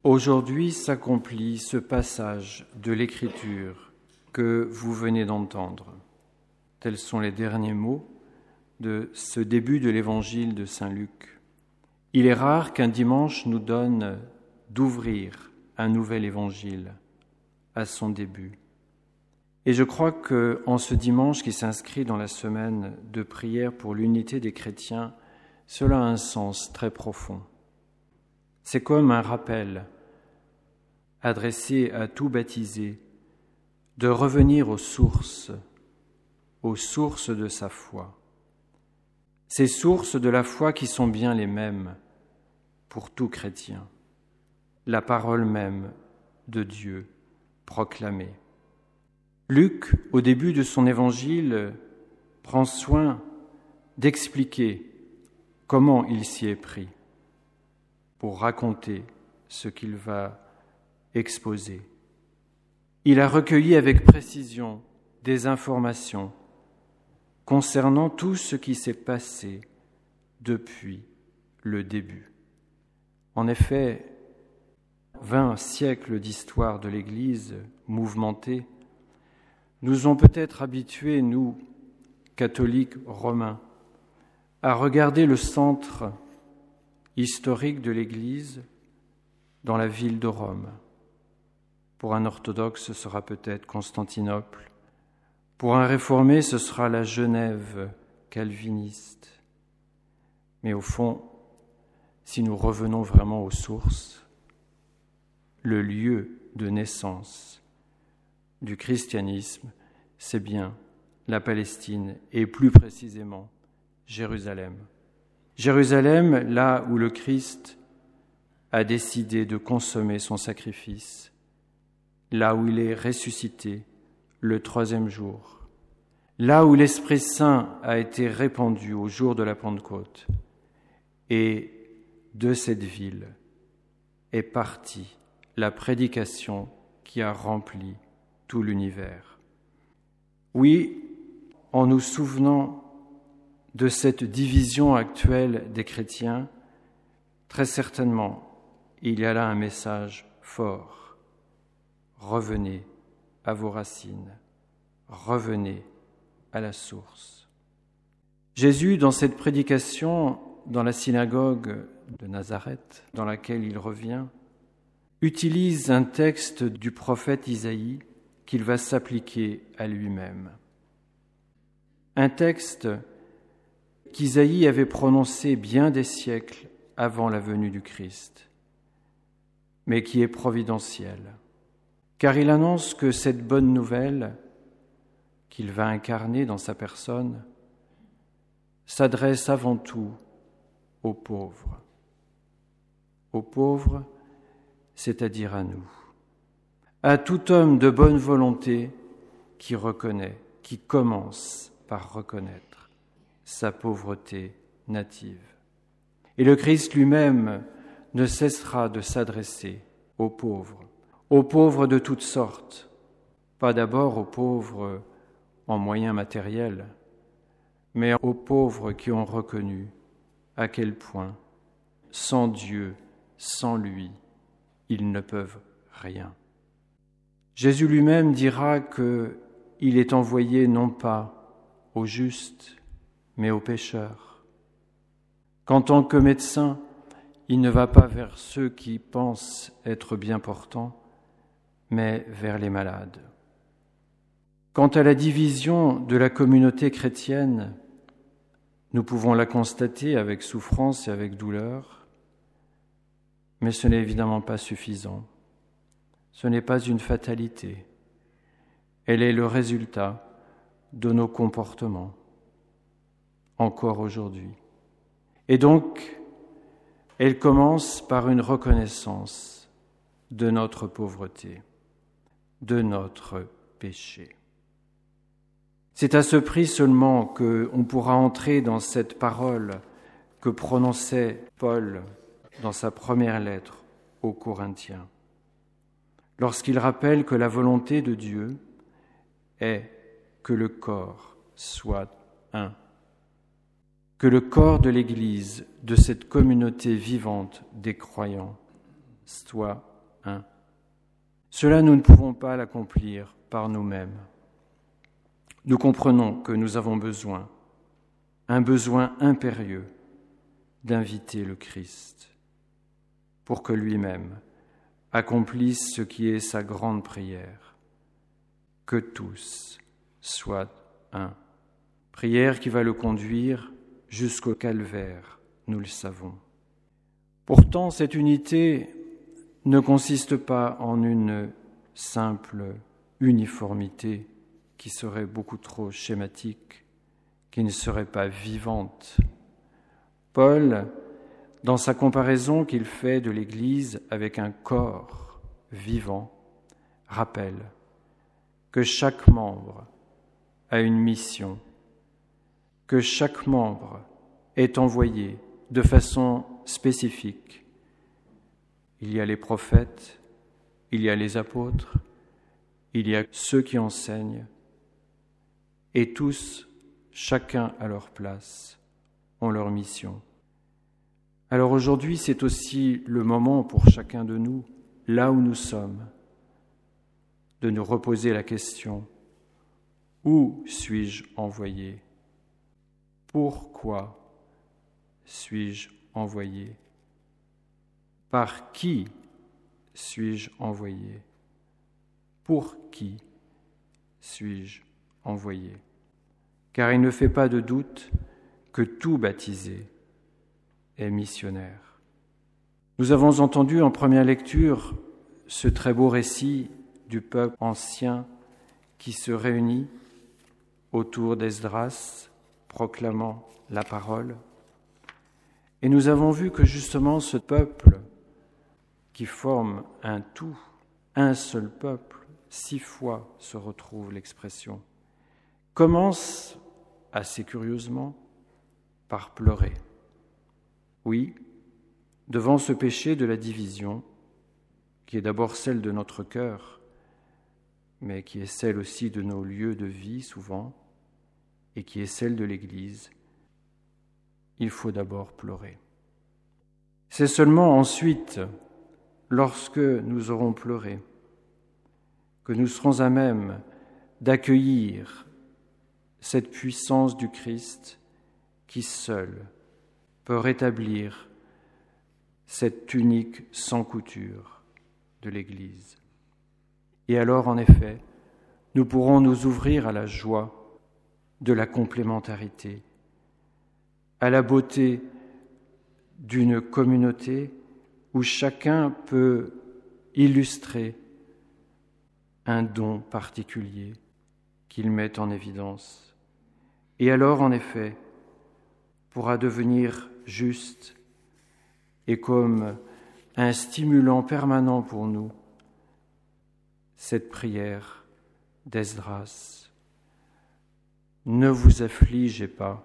Aujourd'hui s'accomplit ce passage de l'Écriture que vous venez d'entendre. Tels sont les derniers mots de ce début de l'Évangile de Saint Luc. Il est rare qu'un dimanche nous donne d'ouvrir un nouvel Évangile à son début. Et je crois qu'en ce dimanche qui s'inscrit dans la semaine de prière pour l'unité des chrétiens, cela a un sens très profond. C'est comme un rappel adressé à tout baptisé de revenir aux sources de sa foi. Ces sources de la foi qui sont bien les mêmes pour tout chrétien, la parole même de Dieu proclamée. Luc, au début de son évangile, prend soin d'expliquer comment il s'y est pris pour raconter ce qu'il va exposer. Il a recueilli avec précision des informations concernant tout ce qui s'est passé depuis le début. En effet, 20 siècles d'histoire de l'Église mouvementée nous ont peut-être habitués, nous, catholiques romains, à regarder le centre historique de l'Église dans la ville de Rome. Pour un orthodoxe, ce sera peut-être Constantinople. Pour un réformé, ce sera la Genève calviniste. Mais au fond, si nous revenons vraiment aux sources, le lieu de naissance du christianisme, c'est bien la Palestine et plus précisément Jérusalem. Jérusalem, là où le Christ a décidé de consommer son sacrifice, là où il est ressuscité le 3e jour, là où l'Esprit Saint a été répandu au jour de la Pentecôte. Et de cette ville est partie la prédication qui a rempli tout l'univers. Oui, en nous souvenant de cette division actuelle des chrétiens, très certainement, il y a là un message fort. Revenez à vos racines, revenez à la source. Jésus, dans cette prédication, dans la synagogue de Nazareth, dans laquelle il revient, utilise un texte du prophète Isaïe qu'il va s'appliquer à lui-même. Un texte qu'Isaïe avait prononcé bien des siècles avant la venue du Christ, mais qui est providentiel, car il annonce que cette bonne nouvelle qu'il va incarner dans sa personne s'adresse avant tout aux pauvres, c'est-à-dire à nous, à tout homme de bonne volonté qui reconnaît, qui commence par reconnaître sa pauvreté native. Et le Christ lui-même ne cessera de s'adresser aux pauvres de toutes sortes, pas d'abord aux pauvres en moyens matériels, mais aux pauvres qui ont reconnu à quel point, sans Dieu, sans lui, ils ne peuvent rien. Jésus lui-même dira qu'il est envoyé non pas aux justes, mais aux pécheurs. Qu'en tant que médecin, il ne va pas vers ceux qui pensent être bien portants, mais vers les malades. Quant à la division de la communauté chrétienne, nous pouvons la constater avec souffrance et avec douleur, mais ce n'est évidemment pas suffisant. Ce n'est pas une fatalité. Elle est le résultat de nos comportements, encore aujourd'hui. Et donc, elle commence par une reconnaissance de notre pauvreté, de notre péché. C'est à ce prix seulement qu'on pourra entrer dans cette parole que prononçait Paul dans sa première lettre aux Corinthiens, lorsqu'il rappelle que la volonté de Dieu est que le corps soit un, que le corps de l'Église, de cette communauté vivante des croyants, soit un. Cela, nous ne pouvons pas l'accomplir par nous-mêmes. Nous comprenons que nous avons besoin, un besoin impérieux, d'inviter le Christ pour que lui-même accomplisse ce qui est sa grande prière, que tous soient un. Prière qui va le conduire jusqu'au calvaire, nous le savons. Pourtant, cette unité ne consiste pas en une simple uniformité qui serait beaucoup trop schématique, qui ne serait pas vivante. Paul, dans sa comparaison qu'il fait de l'Église avec un corps vivant, rappelle que chaque membre a une mission, que chaque membre est envoyé de façon spécifique. Il y a les prophètes, il y a les apôtres, il y a ceux qui enseignent, et tous, chacun à leur place, ont leur mission. Alors aujourd'hui, c'est aussi le moment pour chacun de nous, là où nous sommes, de nous reposer la question: où suis-je envoyé? Pourquoi suis-je envoyé? Par qui suis-je envoyé? Pour qui suis-je envoyé? Car il ne fait pas de doute que tout baptisé est missionnaire. Nous avons entendu en première lecture ce très beau récit du peuple ancien qui se réunit autour d'Esdras, proclamant la parole. Et nous avons vu que justement ce peuple qui forme un tout, un seul peuple, 6 fois se retrouve l'expression, commence assez curieusement par pleurer. Oui, devant ce péché de la division, qui est d'abord celle de notre cœur, mais qui est celle aussi de nos lieux de vie souvent, et qui est celle de l'Église, il faut d'abord pleurer. C'est seulement ensuite, lorsque nous aurons pleuré, que nous serons à même d'accueillir cette puissance du Christ qui seul peut rétablir cette tunique sans couture de l'Église. Et alors, en effet, nous pourrons nous ouvrir à la joie de la complémentarité, à la beauté d'une communauté où chacun peut illustrer un don particulier qu'il met en évidence. Et alors, en effet, pourra devenir juste et comme un stimulant permanent pour nous, cette prière d'Esdras. Ne vous affligez pas,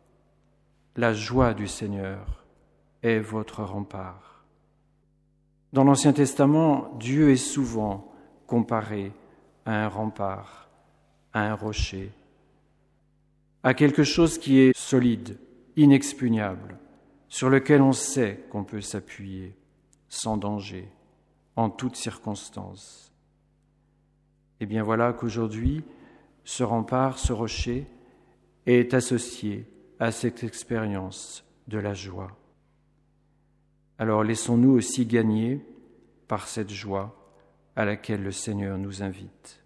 la joie du Seigneur est votre rempart. Dans l'Ancien Testament, Dieu est souvent comparé à un rempart, à un rocher, à quelque chose qui est solide, inexpugnable, sur lequel on sait qu'on peut s'appuyer sans danger, en toutes circonstances. Et bien voilà qu'aujourd'hui, ce rempart, ce rocher, est associé à cette expérience de la joie. Alors laissons-nous aussi gagner par cette joie à laquelle le Seigneur nous invite.